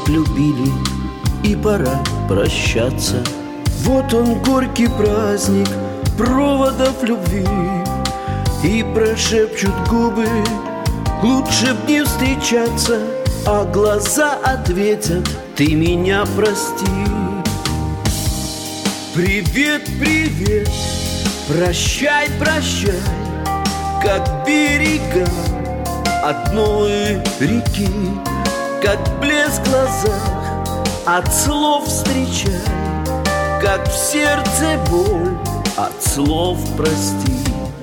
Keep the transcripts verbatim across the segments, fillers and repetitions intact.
так любили, и пора прощаться. Вот он, горький праздник проводов любви, и прошепчут губы: лучше б не встречаться. А глаза ответят: ты меня прости. Привет, привет, прощай, прощай, как берега одной реки, как блеск в глазах от слов встречай, как в сердце боль от слов прости.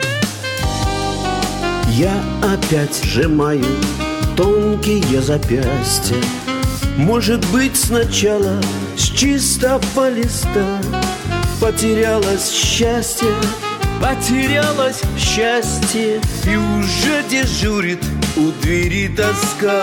Я опять сжимаю тонкие запястья. Может быть, сначала с чистого листа потерялось счастье, потерялось счастье, и уже дежурит у двери тоска.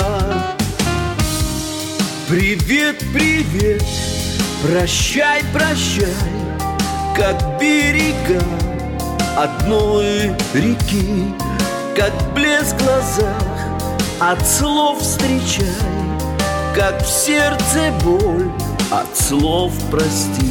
Привет, привет, прощай, прощай, как берега одной реки, как блеск в глазах от слов встречай, как в сердце боль от слов прости.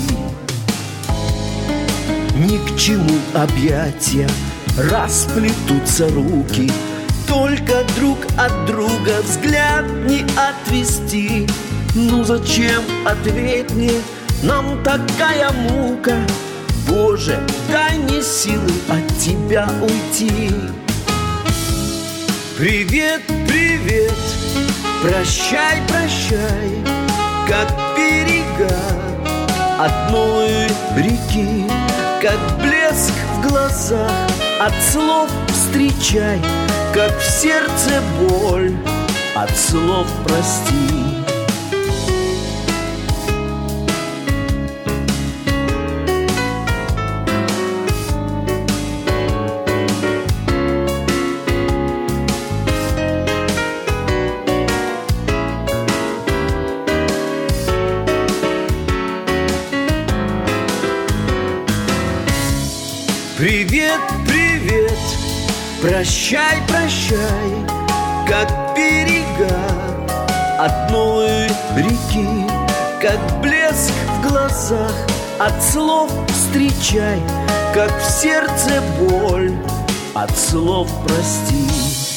Ни к чему объятия, расплетутся руки, только друг от друга взгляд не отвести. Ну зачем, ответь мне, нам такая мука? Боже, дай мне силы от тебя уйти. Привет, привет, прощай, прощай, как берега одной реки, как блеск в глазах от слов встречай, как в сердце боль от слов прости. Привет, привет, прощай, прощай, как берега одной реки, как блеск в глазах от слов встречай, как в сердце боль от слов прости.